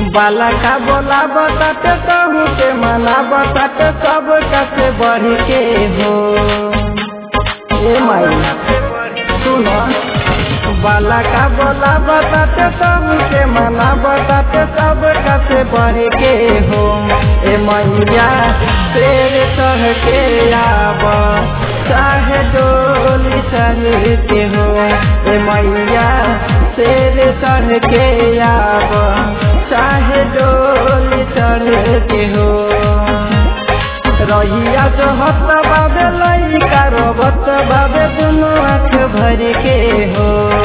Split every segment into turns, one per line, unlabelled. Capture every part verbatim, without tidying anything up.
बाला का बोला बताते कहूँ के मना बताते सब कैसे बढ़ के हो। ए माई सुनो बाला का बोला बताते कहूँ के मना बताते सब कैसे बढ़ के हो। ए मैया तेरे चढ़ के आब चाहे डोली चढ़ के हो। ए मैया तेरे चढ़ के आब चाहे डोली चढ़ के हो। रहिया जो हत बाबे लइका रोबत बाबे दुनू आँख भर के हो।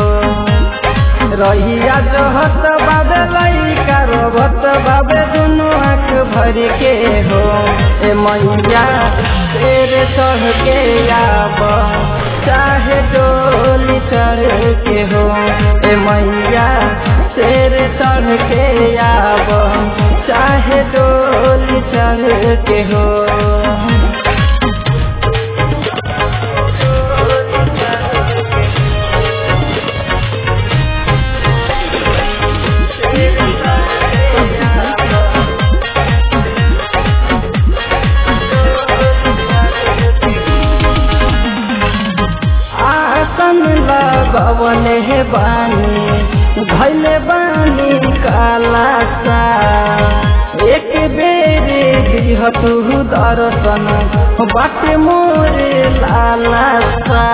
रहिया जो हत बाबे लइका रोबत बाबे दुनू आँख भर के हो। ए मैया तेरे चढ़ के आब चाहे डोली चढ़ के हो। ए मैया तेरे चढ़ के आब चाहे डोली चढ़ के हो। आसन लगवन है बानी भैले बानी काला सा एक बेरे दिह तू दर्शन बाटे मोरे लाला सा।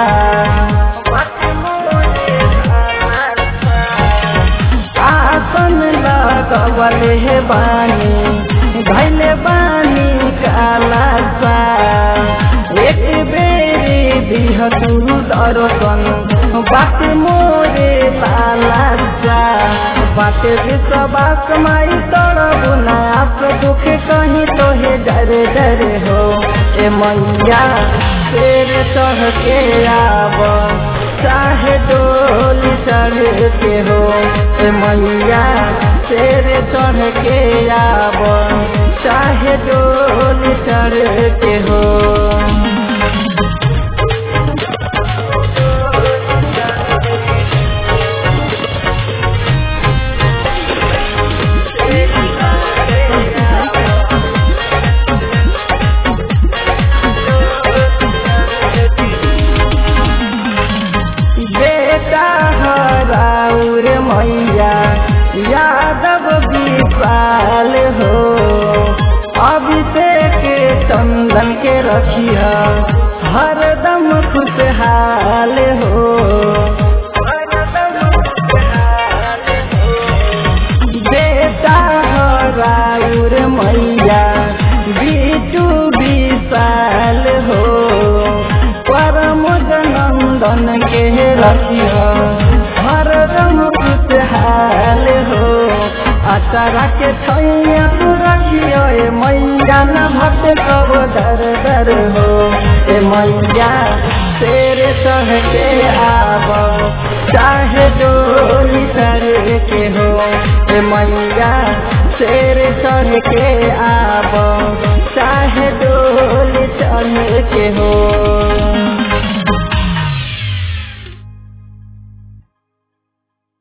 आसन लगवन है बानी भैले बानी काला सा एक बेरे दिह तू दर्शन बाटे मोरे लाला सा। बाटे विश्वास माई तोड़ बुना आप दुख कहीं तो है डर डर हो। ए मैया तेरे चढ़ के आब चाहे डोली चढ़ के हो। ए मैया तेरे चढ़ के आब चाहे डोली चढ़ के हो। मैया यादव विशाल हो अभिषेक चंदन के रखिया हरदम खुशहाल हो। बेटा राउर मैया बिटू विशाल हो परम नंदन के रखिया हरदम खुशहाल हो। आचारा के छैया तू रखियो ए मैया न भट कब डर डर हो। ए मैया तेरे चढ़ के आब चाहे डोली चढ़ के हो। ए मैया तेरे चढ़ के आब चाहे डोली चढ़ के हो।